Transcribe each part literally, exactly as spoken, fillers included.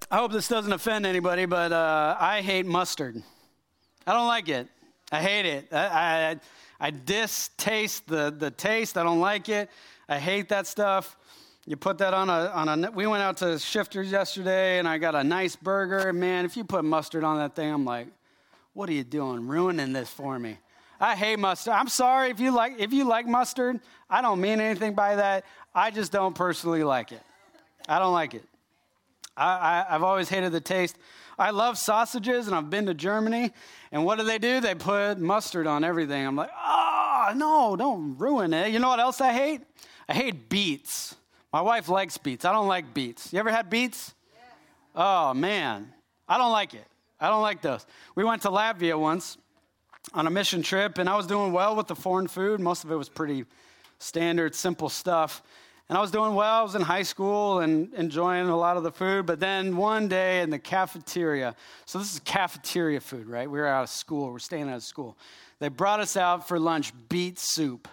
I hope this doesn't offend anybody, but uh, I hate mustard. I don't like it. I hate it. I I, I distaste the, the taste. I don't like it. I hate that stuff. You put that on a on a. We went out to Shifters yesterday, and I got a nice burger. Man, if you put mustard on that thing, I'm like, what are you doing? Ruining this for me. I hate mustard. I'm sorry if you like if you like mustard. I don't mean anything by that. I just don't personally like it. I don't like it. I, I, I've always hated the taste. I love sausages, and I've been to Germany. And what do they do? They put mustard on everything. I'm like, oh, no, don't ruin it. You know what else I hate? I hate beets. My wife likes beets. I don't like beets. You ever had beets? Yeah. Oh, man. I don't like it. I don't like those. We went to Latvia once on a mission trip, and I was doing well with the foreign food. Most of it was pretty standard, simple stuff. And I was doing well. I was in high school and enjoying a lot of the food. But then one day in the cafeteria, so this is cafeteria food, right? We were out of school. We're staying out of school. They brought us out for lunch beet soup.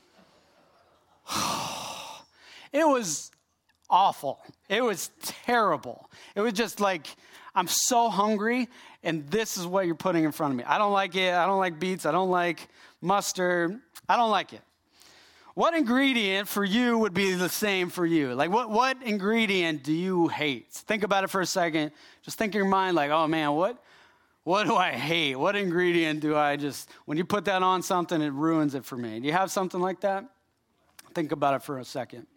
It was awful. It was terrible. It was just like, I'm so hungry, and this is what you're putting in front of me. I don't like it. I don't like beets. I don't like mustard. I don't like it. What ingredient for you would be the same for you? Like, what, what ingredient do you hate? Think about it for a second. Just think in your mind, like, oh, man, what, what do I hate? What ingredient do I just, when you put that on something, it ruins it for me. Do you have something like that? Think about it for a second.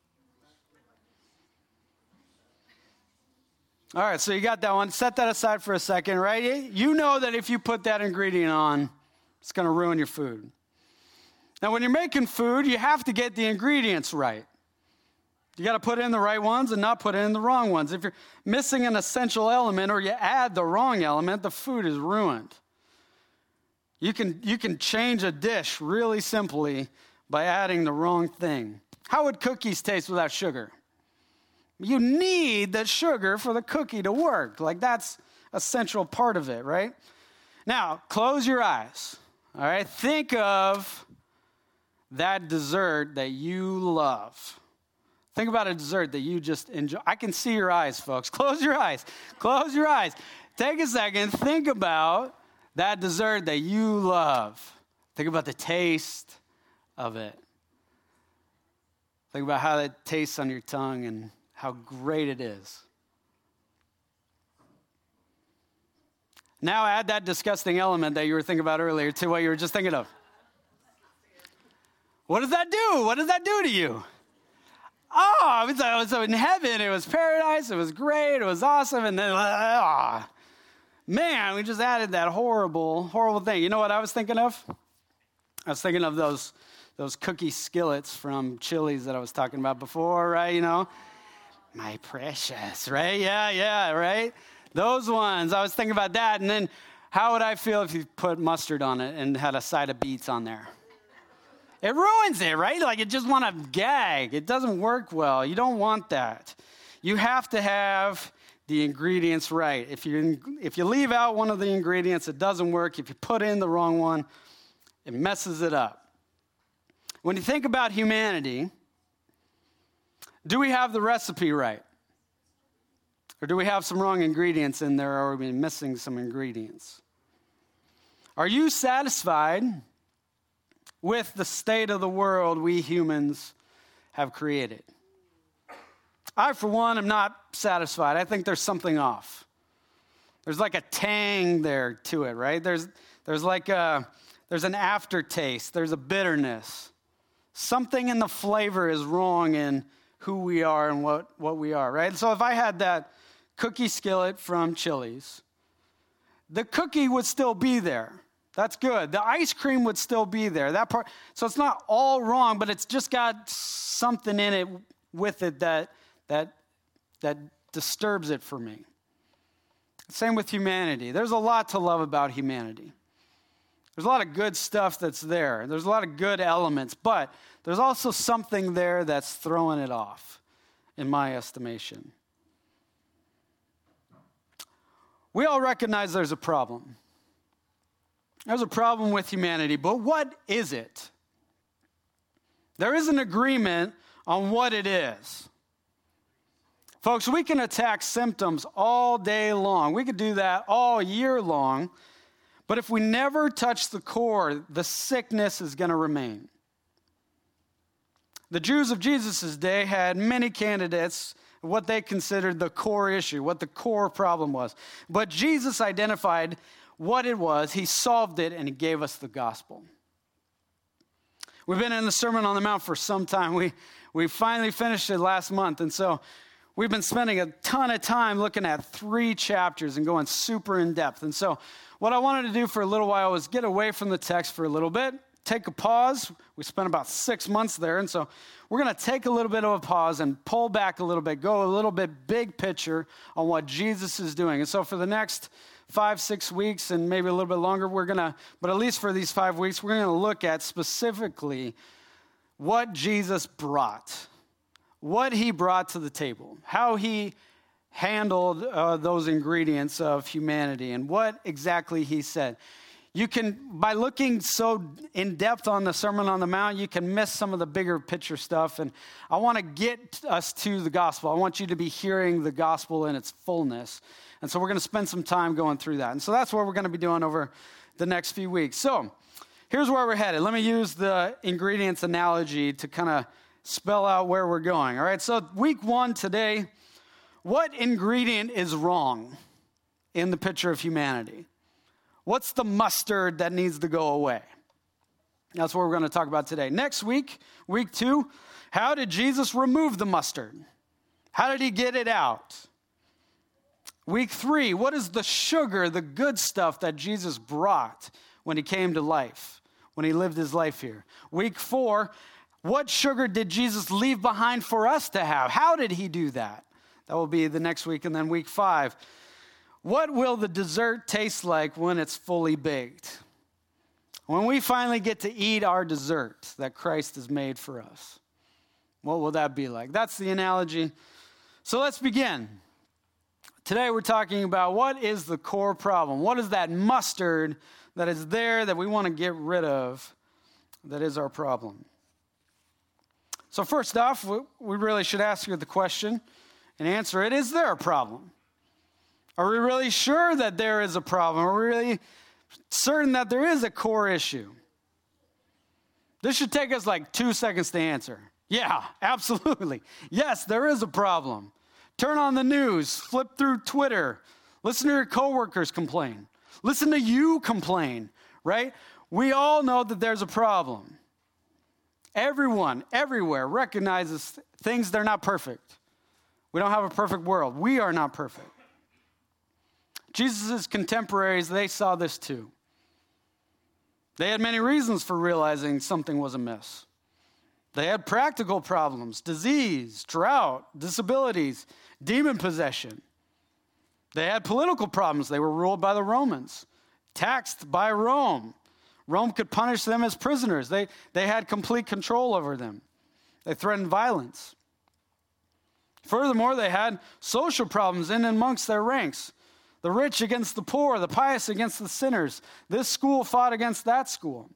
All right, so you got that one. Set that aside for a second, right? You know that if you put that ingredient on, it's going to ruin your food. Now, when you're making food, you have to get the ingredients right. You got to put in the right ones and not put in the wrong ones. If you're missing an essential element or you add the wrong element, the food is ruined. You can, you can change a dish really simply by adding the wrong thing. How would cookies taste without sugar? You need the sugar for the cookie to work. Like, that's a central part of it, right? Now, close your eyes, all right? Think of that dessert that you love. Think about a dessert that you just enjoy. I can see your eyes, folks. Close your eyes. Close your eyes. Take a second. Think about that dessert that you love. Think about the taste of it. Think about how it tastes on your tongue and how great it is. Now add that disgusting element that you were thinking about earlier to what you were just thinking of. What does that do? What does that do to you? Oh, I was, I was in heaven. It was paradise. It was great. It was awesome. And then, ah, man, we just added that horrible, horrible thing. You know what I was thinking of? I was thinking of those those cookie skillets from Chili's that I was talking about before, right? You know, my precious, right? Yeah, yeah, right? Those ones. I was thinking about that. And then how would I feel if you put mustard on it and had a side of beets on there? It ruins it, right? Like, you just want to gag. It doesn't work well. You don't want that. You have to have the ingredients right. If you if you leave out one of the ingredients, it doesn't work. If you put in the wrong one, it messes it up. When you think about humanity, do we have the recipe right? Or do we have some wrong ingredients in there, or are we missing some ingredients? Are you satisfied with the state of the world we humans have created? I, for one, am not satisfied. I think there's something off. There's like a tang there to it, right? There's there's like a, there's an aftertaste. There's a bitterness. Something in the flavor is wrong in who we are and what, what we are, right? So if I had that cookie skillet from Chili's, the cookie would still be there. That's good. The ice cream would still be there. That part. So it's not all wrong, but it's just got something in it with it that that that disturbs it for me. Same with humanity. There's a lot to love about humanity. There's a lot of good stuff that's there. There's a lot of good elements, but there's also something there that's throwing it off, in my estimation. We all recognize there's a problem. There's a problem with humanity, but what is it? There is an agreement on what it is. Folks, we can attack symptoms all day long. We could do that all year long. But if we never touch the core, the sickness is going to remain. The Jews of Jesus' day had many candidates, what they considered the core issue, what the core problem was. But Jesus identified what it was. He solved it, and he gave us the gospel. We've been in the Sermon on the Mount for some time. We, we finally finished it last month, and so we've been spending a ton of time looking at three chapters and going super in depth. And so what I wanted to do for a little while was get away from the text for a little bit, take a pause. We spent about six months there, and so we're going to take a little bit of a pause and pull back a little bit, go a little bit big picture on what Jesus is doing. And so for the next five, six weeks, and maybe a little bit longer, we're going to, but at least for these five weeks, we're going to look at specifically what Jesus brought, what he brought to the table, how he handled uh, those ingredients of humanity, and what exactly he said. You can, by looking so in depth on the Sermon on the Mount, you can miss some of the bigger picture stuff. And I want to get us to the gospel. I want you to be hearing the gospel in its fullness. And so we're going to spend some time going through that. And so that's what we're going to be doing over the next few weeks. So here's where we're headed. Let me use the ingredients analogy to kind of spell out where we're going. All right, so week one today, what ingredient is wrong in the picture of humanity? What's the mustard that needs to go away? That's what we're going to talk about today. Next week, week two, how did Jesus remove the mustard? How did he get it out? Week three, what is the sugar, the good stuff that Jesus brought when he came to life, when he lived his life here? Week four, what sugar did Jesus leave behind for us to have? How did he do that? That will be the next week. And then week five, what will the dessert taste like when it's fully baked? When we finally get to eat our dessert that Christ has made for us, what will that be like? That's the analogy. So let's begin. Today we're talking about what is the core problem? What is that mustard that is there that we want to get rid of that is our problem? So first off, we really should ask you the question and answer it. Is there a problem? Are we really sure that there is a problem? Are we really certain that there is a core issue? This should take us like two seconds to answer. Yeah, absolutely. Yes, there is a problem. Turn on the news, flip through Twitter, listen to your coworkers complain, listen to you complain, right? We all know that there's a problem. Everyone, everywhere recognizes things, they're not perfect. We don't have a perfect world. We are not perfect. Jesus' contemporaries, they saw this too. They had many reasons for realizing something was amiss. They had practical problems, disease, drought, disabilities, demon possession. They had political problems. They were ruled by the Romans, taxed by Rome. Rome could punish them as prisoners. They, they had complete control over them. They threatened violence. Furthermore, they had social problems in and amongst their ranks. The rich against the poor, the pious against the sinners. This school fought against that school.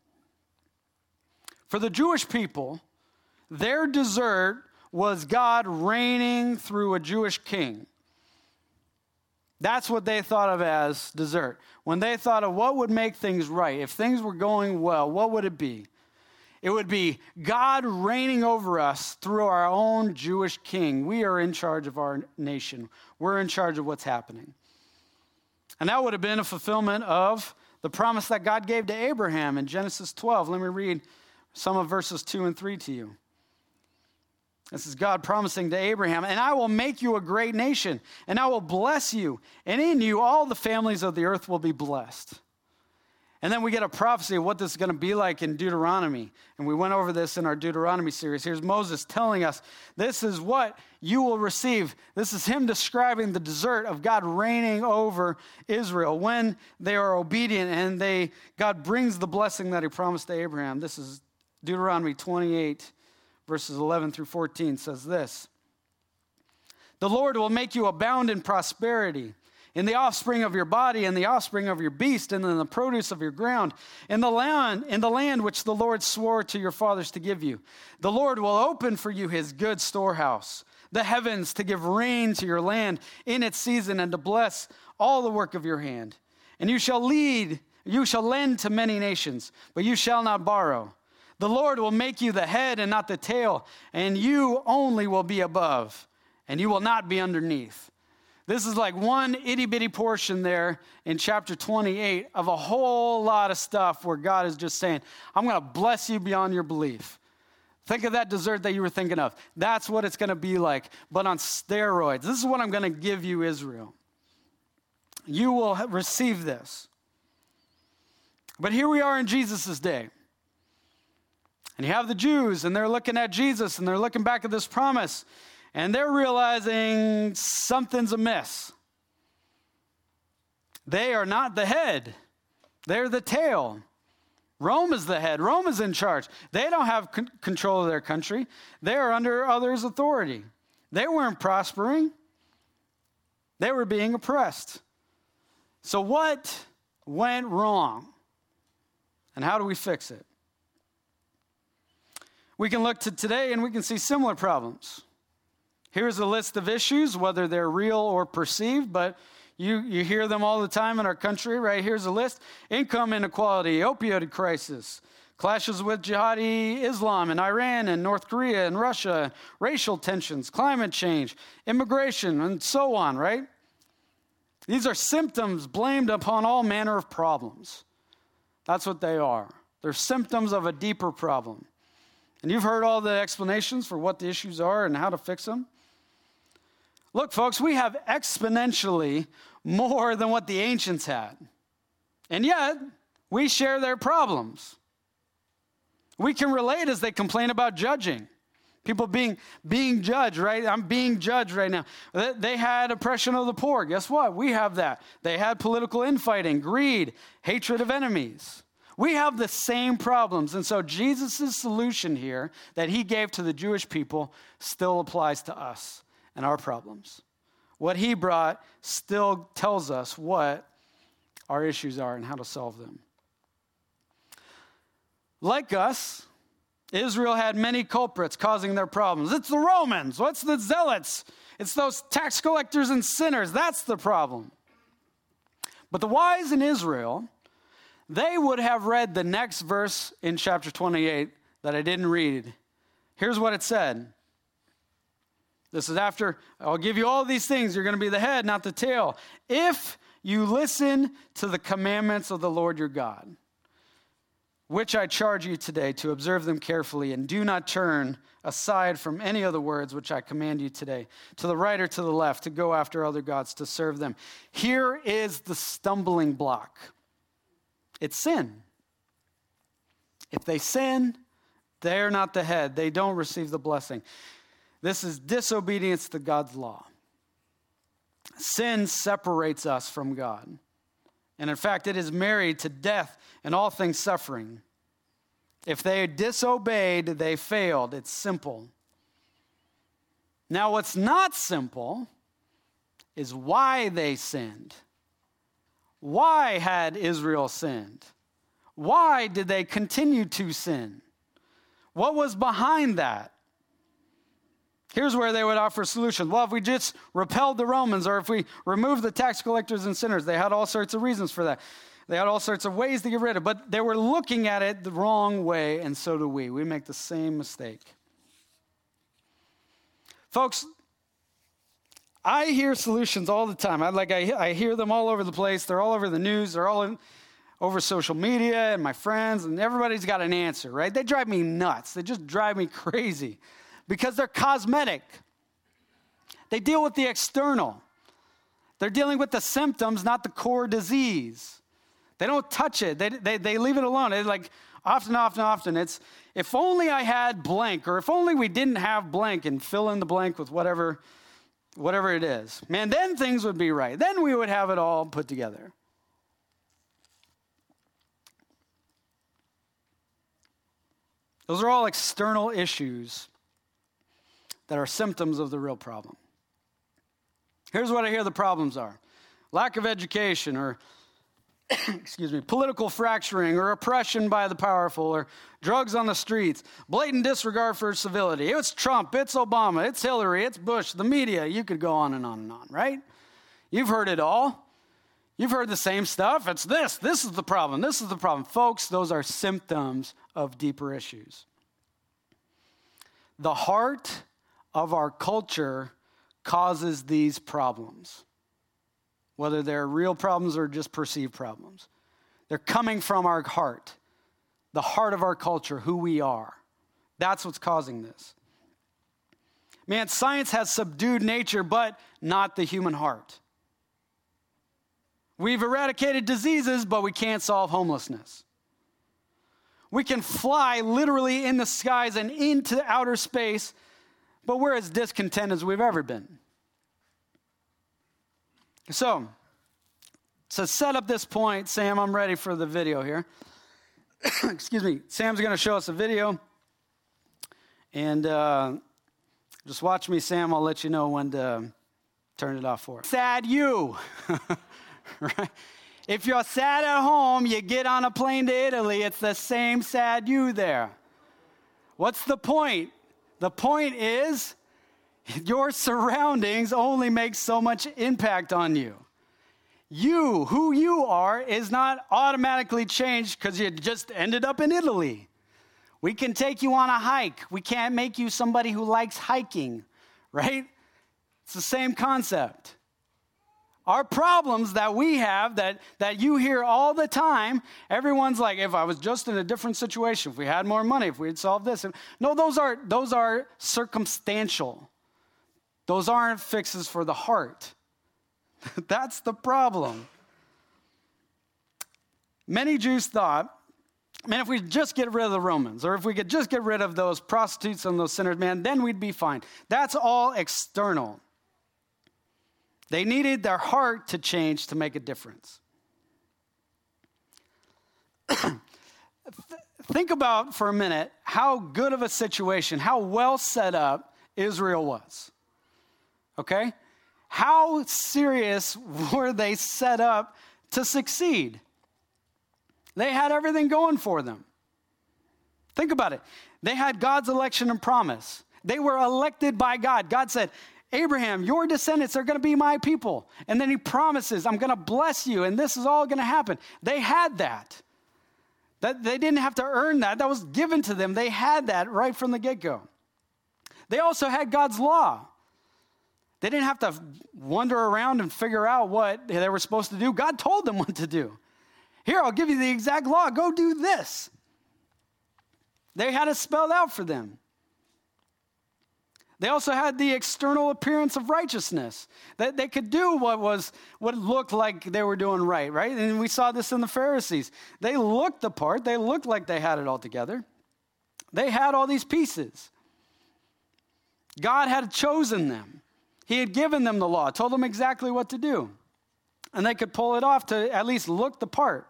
For the Jewish people, their dessert was God reigning through a Jewish king. That's what they thought of as dessert. When they thought of what would make things right, if things were going well, what would it be? It would be God reigning over us through our own Jewish king. We are in charge of our nation. We're in charge of what's happening. And that would have been a fulfillment of the promise that God gave to Abraham in Genesis twelve. Let me read some of verses two and three to you. This is God promising to Abraham, and I will make you a great nation, and I will bless you, and in you all the families of the earth will be blessed. And then we get a prophecy of what this is going to be like in Deuteronomy. And we went over this in our Deuteronomy series. Here's Moses telling us, this is what you will receive. This is him describing the dessert of God reigning over Israel when they are obedient and they God brings the blessing that he promised to Abraham. This is Deuteronomy twenty-eight, verses eleven through fourteen says this. The Lord will make you abound in prosperity, in the offspring of your body, and the offspring of your beast, and in the produce of your ground, in the land, in the land which the Lord swore to your fathers to give you. The Lord will open for you his good storehouse, the heavens to give rain to your land in its season, and to bless all the work of your hand. And you shall lead, you shall lend to many nations, but you shall not borrow. The Lord will make you the head and not the tail, and you only will be above, and you will not be underneath. This is like one itty-bitty portion there in chapter twenty-eight of a whole lot of stuff where God is just saying, I'm going to bless you beyond your belief. Think of that dessert that you were thinking of. That's what it's going to be like, but on steroids. This is what I'm going to give you, Israel. You will receive this. But here we are in Jesus' day. And you have the Jews, and they're looking at Jesus, and they're looking back at this promise, and they're realizing something's amiss. They are not the head. They're the tail. Rome is the head. Rome is in charge. They don't have c- control of their country. They are under others' authority. They weren't prospering. They were being oppressed. So what went wrong? And how do we fix it? We can look to today and we can see similar problems. Here's a list of issues, whether they're real or perceived, but you, you hear them all the time in our country, right? Here's a list. Income inequality, opioid crisis, clashes with jihadi Islam in Iran and North Korea and Russia, racial tensions, climate change, immigration, and so on, right? These are symptoms blamed upon all manner of problems. That's what they are. They're symptoms of a deeper problem. And you've heard all the explanations for what the issues are and how to fix them. Look, folks, we have exponentially more than what the ancients had. And yet, we share their problems. We can relate as they complain about judging. People being, being judged, right? I'm being judged right now. They had oppression of the poor. Guess what? We have that. They had political infighting, greed, hatred of enemies. We have the same problems. And so Jesus' solution here that he gave to the Jewish people still applies to us and our problems. What he brought still tells us what our issues are and how to solve them. Like us, Israel had many culprits causing their problems. It's the Romans. What's the zealots? It's those tax collectors and sinners. That's the problem. But the wise in Israel, they would have read the next verse in chapter twenty-eight that I didn't read. Here's what it said. This is after, I'll give you all these things. You're going to be the head, not the tail. If you listen to the commandments of the Lord your God, which I charge you today to observe them carefully, and do not turn aside from any of the words which I command you today, to the right or to the left, to go after other gods, to serve them. Here is the stumbling block. It's sin. If they sin, they're not the head. They don't receive the blessing. This is disobedience to God's law. Sin separates us from God. And in fact, it is married to death and all things suffering. If they disobeyed, they failed. It's simple. Now, what's not simple is why they sinned. Why had Israel sinned? Why did they continue to sin? What was behind that? Here's where they would offer solutions. Well, if we just repelled the Romans, or if we removed the tax collectors and sinners, they had all sorts of reasons for that. They had all sorts of ways to get rid of it, but they were looking at it the wrong way, and so do we. We make the same mistake. Folks, I hear solutions all the time. I like I, I hear them all over the place. They're all over the news. They're all in, over social media, and my friends, and everybody's got an answer, right? They drive me nuts. They just drive me crazy because they're cosmetic. They deal with the external. They're dealing with the symptoms, not the core disease. They don't touch it. They, they, they leave it alone. It's like often, often, often, it's, if only I had blank, or if only we didn't have blank, and fill in the blank with whatever, whatever it is. Man, then things would be right. Then we would have it all put together. Those are all external issues that are symptoms of the real problem. Here's what I hear the problems are. lack of education, or excuse me, political fracturing, or oppression by the powerful, or drugs on the streets, blatant disregard for civility. It's Trump, it's Obama, it's Hillary, it's Bush, the media. You could go on and on and on, right? You've heard it all. You've heard the same stuff. It's this. This is the problem. This is the problem. Folks, those are symptoms of deeper issues. The heart of our culture causes these problems, whether they're real problems or just perceived problems. They're coming from our heart, the heart of our culture, who we are. That's what's causing this. Man, science has subdued nature, but not the human heart. We've eradicated diseases, but we can't solve homelessness. We can fly literally in the skies and into outer space, but we're as discontent as we've ever been. So, to set up this point, Sam, I'm ready for the video here. Excuse me. Sam's going to show us a video. And uh, just watch me, Sam. I'll let you know when to turn it off for. Sad you. Right? If you're sad at home, you get on a plane to Italy, it's the same sad you there. What's the point? The point is your surroundings only make so much impact on you. You, who you are, is not automatically changed because you just ended up in Italy. We can take you on a hike. We can't make you somebody who likes hiking, right? It's the same concept. Our problems that we have, that, that you hear all the time, everyone's like, if I was just in a different situation, if we had more money, if we had solved this. No, those are, those are circumstantial. Those aren't fixes for the heart. That's the problem. Many Jews thought, man, if we just get rid of the Romans, or if we could just get rid of those prostitutes and those sinners, man, then we'd be fine. That's all external. They needed their heart to change to make a difference. Think about for a minute how good of a situation, how well set up Israel was. Okay? How serious were they set up to succeed? They had everything going for them. Think about it. They had God's election and promise. They were elected by God. God said, Abraham, your descendants are going to be my people. And then he promises, I'm going to bless you, and this is all going to happen. They had that. That they didn't have to earn that. That was given to them. They had that right from the get-go. They also had God's law. They didn't have to wander around and figure out what they were supposed to do. God told them what to do. Here, I'll give you the exact law. Go do this. They had it spelled out for them. They also had the external appearance of righteousness. That they could do what was what looked like they were doing right, right? And we saw this in the Pharisees. They looked the part. They looked like they had it all together. They had all these pieces. God had chosen them. He had given them the law, told them exactly what to do. And they could pull it off to at least look the part.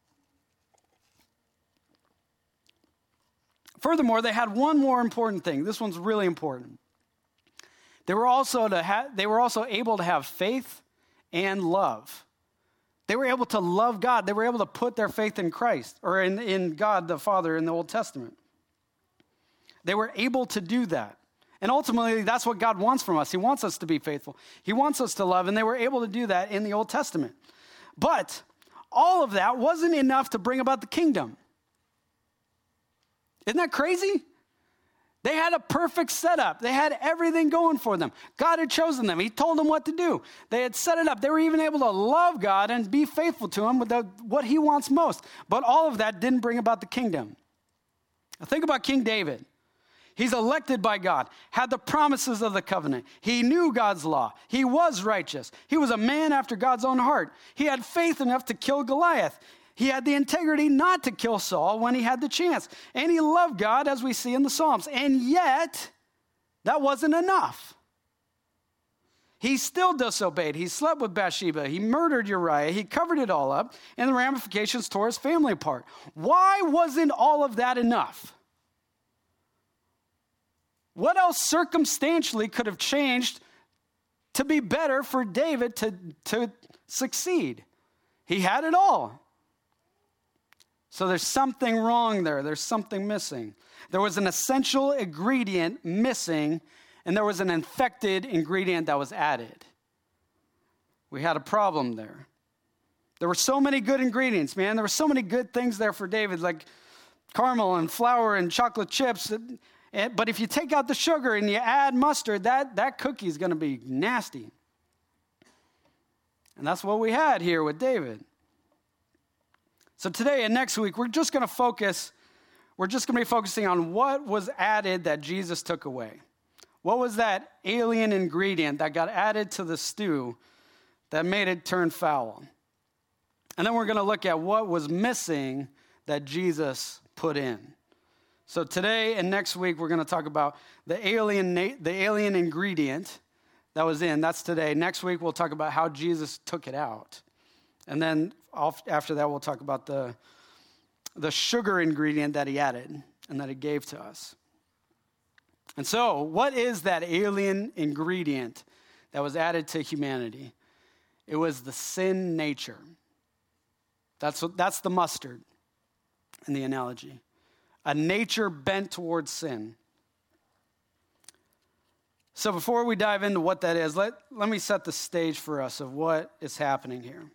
Furthermore, they had one more important thing. This one's really important. They were also to ha- they were also able to have faith and love. They were able to love God. They were able to put their faith in Christ, or in, in God the Father in the Old Testament. They were able to do that. And ultimately, that's what God wants from us. He wants us to be faithful. He wants us to love, and they were able to do that in the Old Testament. But all of that wasn't enough to bring about the kingdom. Isn't that crazy? They had a perfect setup. They had everything going for them. God had chosen them. He told them what to do. They had set it up. They were even able to love God and be faithful to him with the, what he wants most. But all of that didn't bring about the kingdom. Now think about King David. He's elected by God, had the promises of the covenant. He knew God's law. He was righteous. He was a man after God's own heart. He had faith enough to kill Goliath. He had the integrity not to kill Saul when he had the chance. And he loved God, as we see in the Psalms. And yet, that wasn't enough. He still disobeyed. He slept with Bathsheba. He murdered Uriah. He covered it all up. And the ramifications tore his family apart. Why wasn't all of that enough? What else circumstantially could have changed to be better for David to, to succeed. He had it all. So there's something wrong there. There's something missing. There was an essential ingredient missing, and there was an infected ingredient that was added. We had a problem there. There were so many good ingredients, man. There were so many good things there for David, like caramel and flour and chocolate chips. But if you take out the sugar and you add mustard, that, that cookie is going to be nasty. And that's what we had here with David. So today and next week, we're just going to focus, we're just going to be focusing on what was added that Jesus took away. What was that alien ingredient that got added to the stew that made it turn foul? And then we're going to look at what was missing that Jesus put in. So today and next week, we're going to talk about the alien, the alien ingredient that was in. That's today. Next week, we'll talk about how Jesus took it out. And then after that, we'll talk about the, the sugar ingredient that he added and that he gave to us. And so, what is that alien ingredient that was added to humanity? It was the sin nature. That's what, that's the mustard in the analogy. A nature bent towards sin. So before we dive into what that is, let, let me set the stage for us of what is happening here.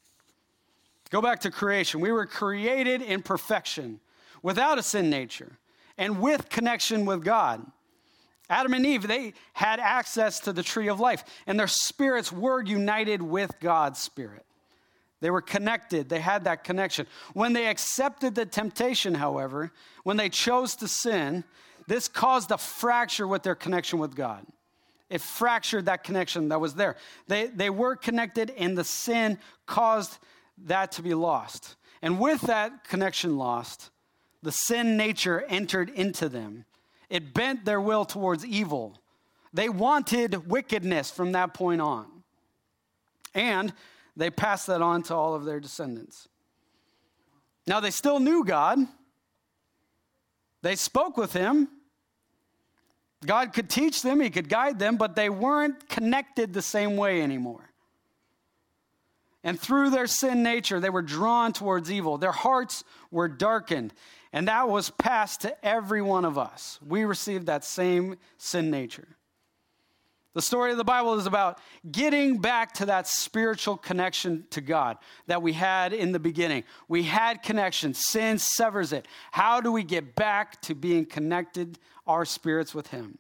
Go back to creation. We were created in perfection, without a sin nature, and with connection with God. Adam and Eve, they had access to the tree of life, and their spirits were united with God's spirit. They were connected. They had that connection. When they accepted the temptation, however, when they chose to sin, this caused a fracture with their connection with God. It fractured that connection that was there. They, they were connected, and the sin caused that to be lost. And with that connection lost, the sin nature entered into them. It bent their will towards evil. They wanted wickedness from that point on. And they passed that on to all of their descendants. Now, they still knew God. They spoke with him. God could teach them, he could guide them, but they weren't connected the same way anymore. And through their sin nature, they were drawn towards evil. Their hearts were darkened. And that was passed to every one of us. We received that same sin nature. The story of the Bible is about getting back to that spiritual connection to God that we had in the beginning. We had connection. Sin severs it. How do we get back to being connected, our spirits, with him?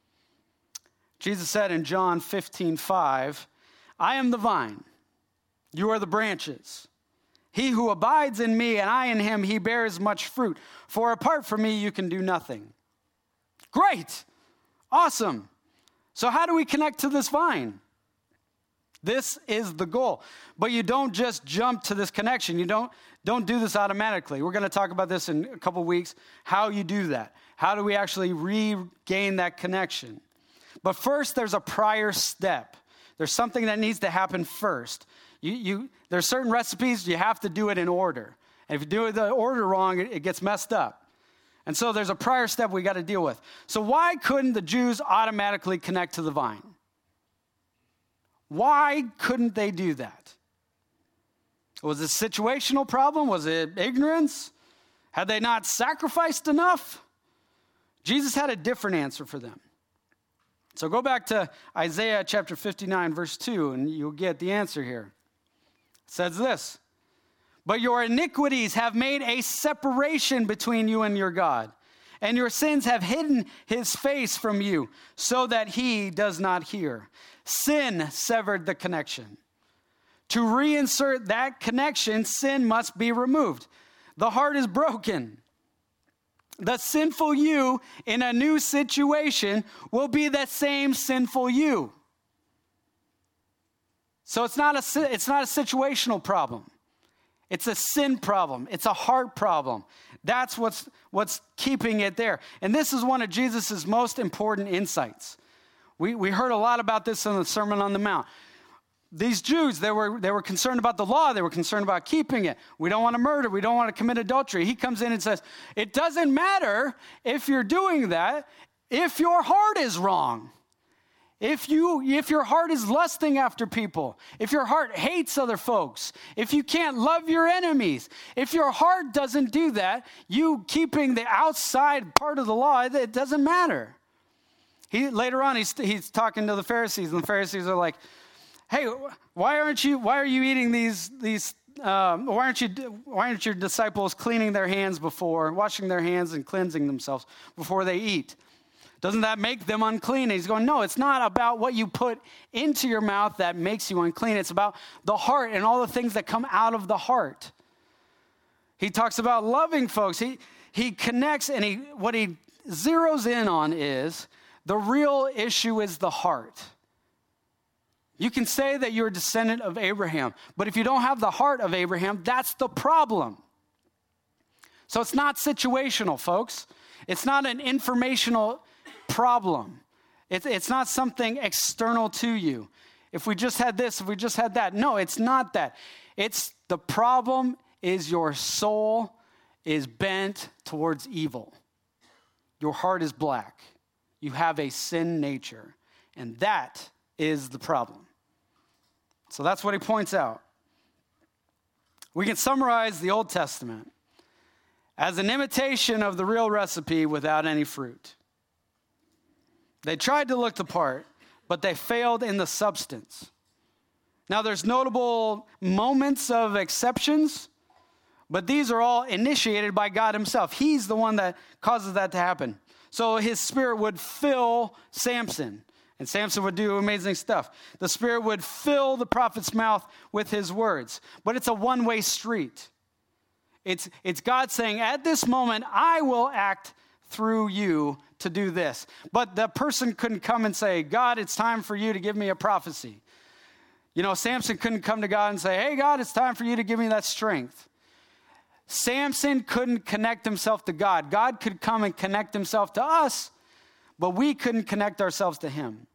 Jesus said in John fifteen five, I am the vine. You are the branches. He who abides in me and I in him, he bears much fruit. For apart from me, you can do nothing. Great. Awesome. So how do we connect to this vine? This is the goal. But you don't just jump to this connection. You don't, don't do this automatically. We're going to talk about this in a couple weeks, how you do that. How do we actually regain that connection? But first, there's a prior step. There's something that needs to happen first. You, you, there's certain recipes, you have to do it in order. And if you do the order wrong, it, it gets messed up. And so there's a prior step we got to deal with. So why couldn't the Jews automatically connect to the vine? Why couldn't they do that? Was it a situational problem? Was it ignorance? Had they not sacrificed enough? Jesus had a different answer for them. So go back to Isaiah chapter fifty-nine, verse two, and you'll get the answer here. It says this, but your iniquities have made a separation between you and your God, and your sins have hidden his face from you so that he does not hear. Sin severed the connection. To reinsert that connection, sin must be removed. The heart is broken. The sinful you in a new situation will be the same sinful you. So it's not a, it's not a situational problem. It's a sin problem. It's a heart problem. That's what's, what's keeping it there. And this is one of Jesus' most important insights. We, we heard a lot about this in the Sermon on the Mount. These Jews, they were, they were concerned about the law. They were concerned about keeping it. We don't want to murder. We don't want to commit adultery. He comes in and says, it doesn't matter if you're doing that if your heart is wrong. If you, if your heart is lusting after people, if your heart hates other folks, if you can't love your enemies, if your heart doesn't do that, you keeping the outside part of the law, it doesn't matter. He, later on, he's, he's talking to the Pharisees, and the Pharisees are like, hey, why aren't you, why are you eating these, these, um, why aren't you, why aren't your disciples cleaning their hands before, washing their hands and cleansing themselves before they eat? Doesn't that make them unclean? And he's going, no, it's not about what you put into your mouth that makes you unclean. It's about the heart and all the things that come out of the heart. He talks about loving folks. He, he connects, and he, what he zeroes in on is the real issue is the heart. You can say that you're a descendant of Abraham, but if you don't have the heart of Abraham, that's the problem. So it's not situational, folks. It's not an informational problem. It's, it's not something external to you. If we just had this, if we just had that. No, it's not that. It's the problem is your soul is bent towards evil. Your heart is black. You have a sin nature. And that is the problem. So that's what he points out. We can summarize the Old Testament as an imitation of the real recipe without any fruit. They tried to look the part, but they failed in the substance. Now, there's notable moments of exceptions, but these are all initiated by God himself. He's the one that causes that to happen. So his spirit would fill Samson, and Samson would do amazing stuff. The spirit would fill the prophet's mouth with his words, but it's a one-way street. It's, it's God saying, at this moment, I will act through you to do this. But the person couldn't come and say, God, it's time for you to give me a prophecy. You know, Samson couldn't come to God and say, hey, God, it's time for you to give me that strength. Samson couldn't connect himself to God. God could come and connect himself to us, but we couldn't connect ourselves to him.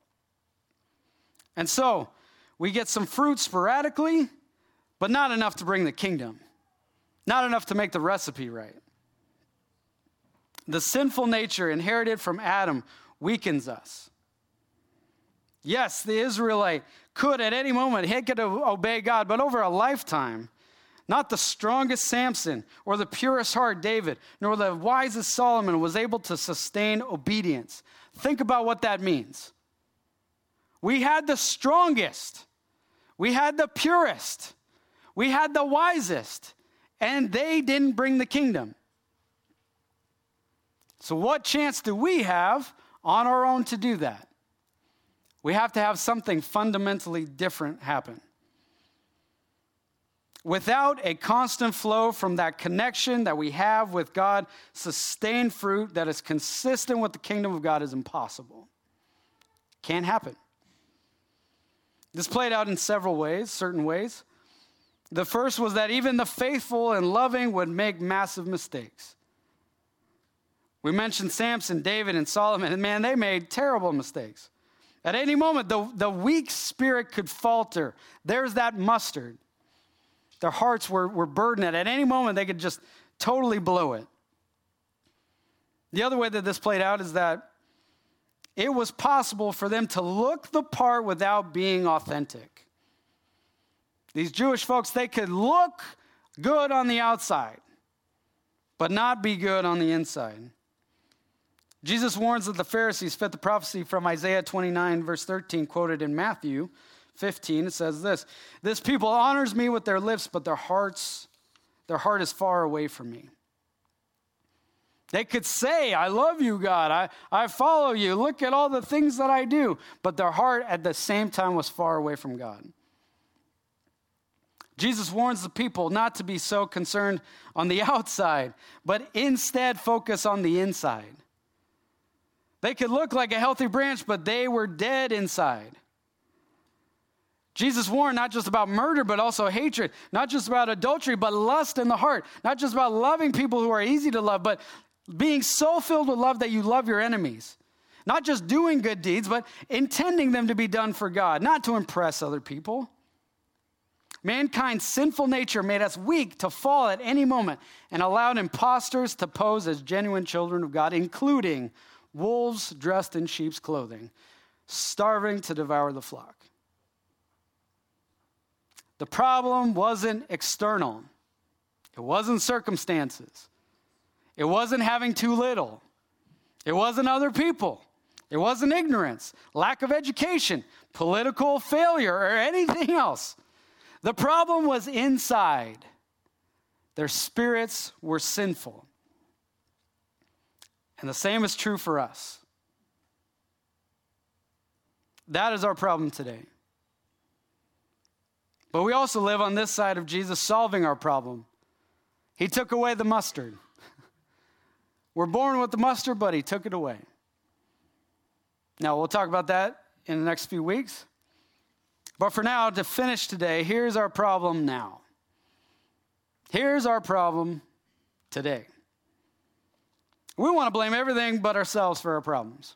And so we get some fruit sporadically, but not enough to bring the kingdom. Not enough to make the recipe right. The sinful nature inherited from Adam weakens us. Yes, the Israelite could at any moment, he could obey God, but over a lifetime, not the strongest Samson or the purest heart David, nor the wisest Solomon was able to sustain obedience. Think about what that means. We had the strongest. We had the purest. We had the wisest. And they didn't bring the kingdom. So what chance do we have on our own to do that? We have to have something fundamentally different happen. Without a constant flow from that connection that we have with God, sustained fruit that is consistent with the kingdom of God is impossible. Can't happen. This played out in several ways, certain ways. The first was that even the faithful and loving would make massive mistakes. We mentioned Samson, David, and Solomon, and man, they made terrible mistakes. At any moment, the, the weak spirit could falter. There's that mustard. Their hearts were, were burdened. At any moment, they could just totally blow it. The other way that this played out is that it was possible for them to look the part without being authentic. These Jewish folks, they could look good on the outside, but not be good on the inside. Jesus warns that the Pharisees fit the prophecy from Isaiah twenty-nine, verse thirteen, quoted in Matthew fifteen. It says this, this people honors me with their lips, but their hearts, their heart is far away from me. They could say, I love you, God. I, I follow you. Look at all the things that I do. But their heart at the same time was far away from God. Jesus warns the people not to be so concerned on the outside, but instead focus on the inside. They could look like a healthy branch, but they were dead inside. Jesus warned not just about murder, but also hatred. Not just about adultery, but lust in the heart. Not just about loving people who are easy to love, but being so filled with love that you love your enemies. Not just doing good deeds, but intending them to be done for God, not to impress other people. Mankind's sinful nature made us weak to fall at any moment and allowed imposters to pose as genuine children of God, including wolves dressed in sheep's clothing. starving to devour the flock. The problem wasn't external. It wasn't circumstances. It wasn't having too little. It wasn't other people. It wasn't ignorance, lack of education, political failure, or anything else. The problem was inside. Their spirits were sinful. And the same is true for us. That is our problem today. But we also live on this side of Jesus solving our problem. He took away the mustard. We're born with the mustard, but he took it away. Now, we'll talk about that in the next few weeks. But for now, to finish today, here's our problem now. Here's our problem today. We want to blame everything but ourselves for our problems.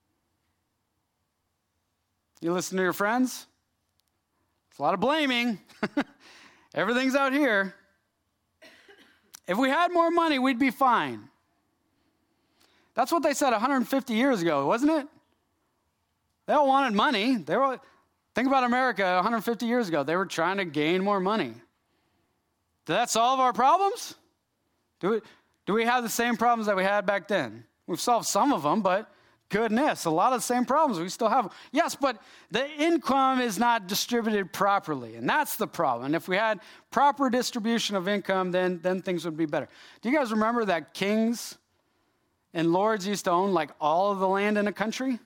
You listen to your friends? It's a lot of blaming. Everything's out here. If we had more money, we'd be fine. That's what they said one hundred fifty years ago, wasn't it? They all wanted money. They were, think about America one hundred fifty years ago. They were trying to gain more money. Did that solve our problems? Do we, do we have the same problems that we had back then? We've solved some of them, but goodness, a lot of the same problems we still have. Yes, but the income is not distributed properly, and that's the problem. And if we had proper distribution of income, then, then things would be better. Do you guys remember that kings and lords used to own like all of the land in a country?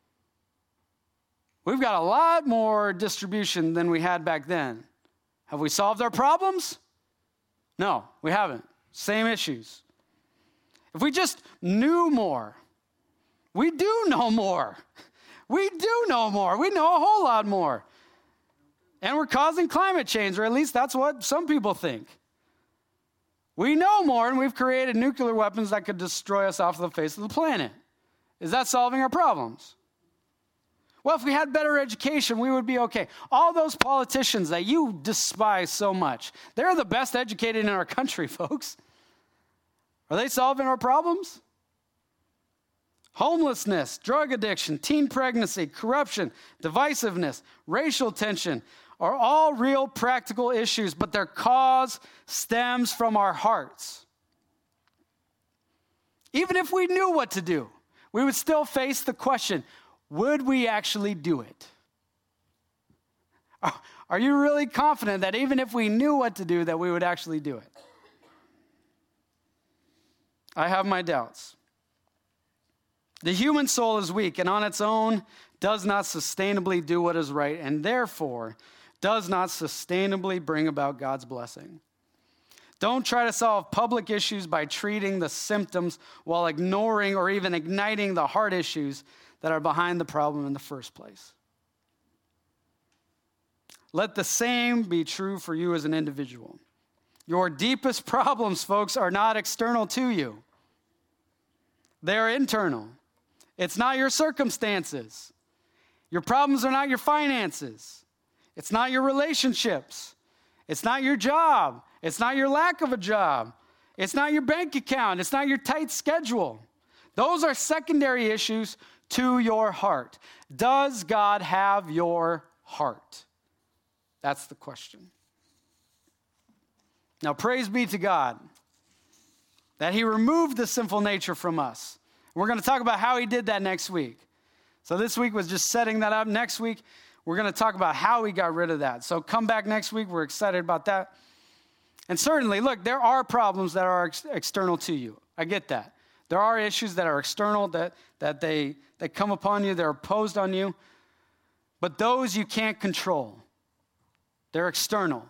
We've got a lot more distribution than we had back then. Have we solved our problems? No, we haven't. Same issues. If we just knew more, we do know more. We do know more. We know a whole lot more. And we're causing climate change, or at least that's what some people think. We know more, and we've created nuclear weapons that could destroy us off the face of the planet. Is that solving our problems? Well, if we had better education, we would be okay. All those politicians that you despise so much, they're the best educated in our country, folks. Are they solving our problems? Homelessness, drug addiction, teen pregnancy, corruption, divisiveness, racial tension are all real practical issues, but their cause stems from our hearts. Even if we knew what to do, we would still face the question, would we actually do it? Are you really confident that even if we knew what to do, that we would actually do it? I have my doubts. The human soul is weak and on its own does not sustainably do what is right and therefore does not sustainably bring about God's blessing. Don't try to solve public issues by treating the symptoms while ignoring or even igniting the heart issues that are behind the problem in the first place. Let the same be true for you as an individual. Your deepest problems, folks, are not external to you. They're internal. It's not your circumstances. Your problems are not your finances. It's not your relationships. It's not your job. It's not your lack of a job. It's not your bank account. It's not your tight schedule. Those are secondary issues to your heart. Does God have your heart? That's the question. Now, praise be to God that he removed the sinful nature from us. We're going to talk about how he did that next week. So this week was just setting that up. Next week, we're going to talk about how he got rid of that. So come back next week. We're excited about that. And certainly, look, there are problems that are ex- external to you. I get that. There are issues that are external, that, that they, they come upon you, they're imposed on you. But those you can't control. They're external.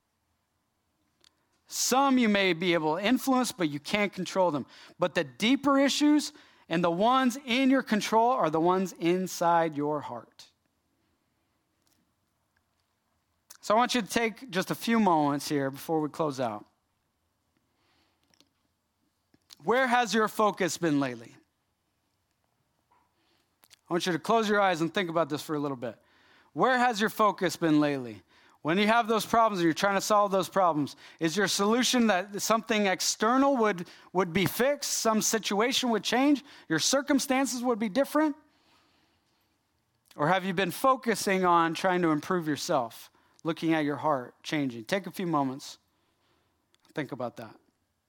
Some you may be able to influence, but you can't control them. But the deeper issues and the ones in your control are the ones inside your heart. So I want you to take just a few moments here before we close out. Where has your focus been lately? I want you to close your eyes and think about this for a little bit. Where has your focus been lately? When you have those problems and you're trying to solve those problems, is your solution that something external would, would be fixed, some situation would change, your circumstances would be different? Or have you been focusing on trying to improve yourself, looking at your heart, changing? Take a few moments. Think about that.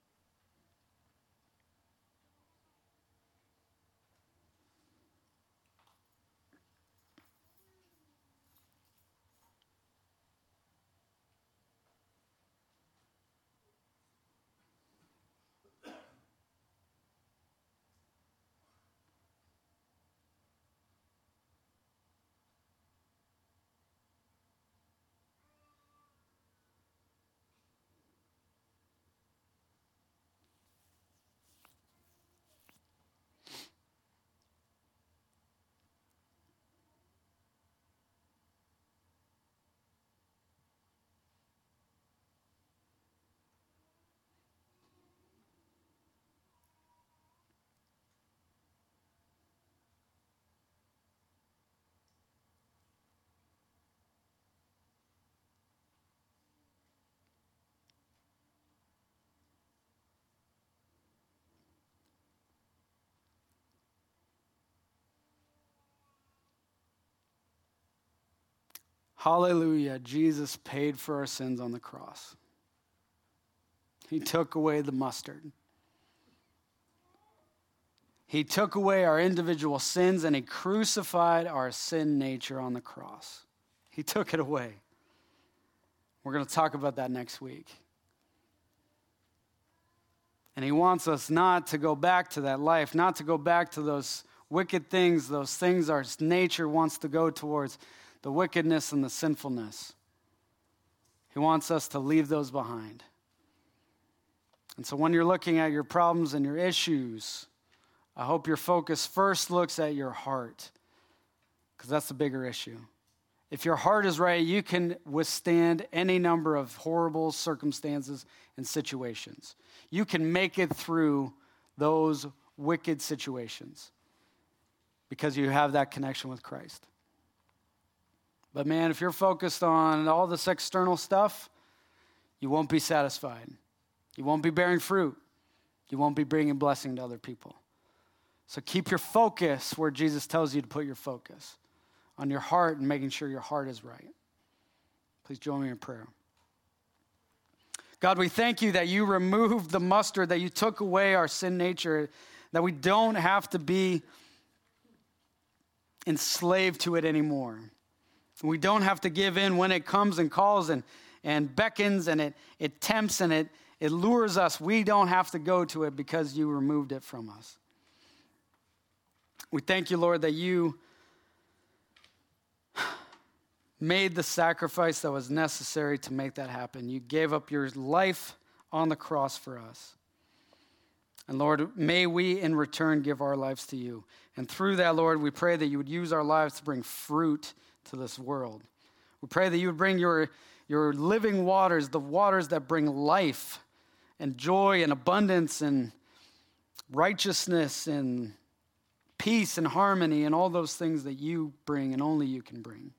Hallelujah. Jesus paid for our sins on the cross. He took away the mustard. He took away our individual sins and he crucified our sin nature on the cross. He took it away. We're going to talk about that next week. And he wants us not to go back to that life, not to go back to those wicked things, those things our nature wants to go towards, the wickedness and the sinfulness. He wants us to leave those behind. And so when you're looking at your problems and your issues, I hope your focus first looks at your heart, because that's the bigger issue. If your heart is right, you can withstand any number of horrible circumstances and situations. You can make it through those wicked situations because you have that connection with Christ. But man, if you're focused on all this external stuff, you won't be satisfied. You won't be bearing fruit. You won't be bringing blessing to other people. So keep your focus where Jesus tells you to put your focus, on your heart and making sure your heart is right. Please join me in prayer. God, we thank you that you removed the mustard, that you took away our sin nature, that we don't have to be enslaved to it anymore. We don't have to give in when it comes and calls and, and beckons and it, it tempts and it, it lures us. We don't have to go to it because you removed it from us. We thank you, Lord, that you made the sacrifice that was necessary to make that happen. You gave up your life on the cross for us. And Lord, may we in return give our lives to you. And through that, Lord, we pray that you would use our lives to bring fruit to this world. We pray that you would bring your, your living waters, the waters that bring life and joy and abundance and righteousness and peace and harmony and all those things that you bring and only you can bring.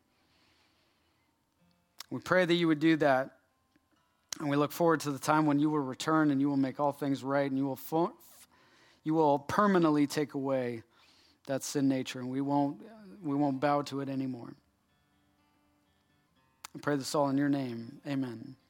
We pray that you would do that. And we look forward to the time when you will return and you will make all things right and you will fo- you will permanently take away that sin nature and we won't we won't bow to it anymore. I pray this all in your name. Amen.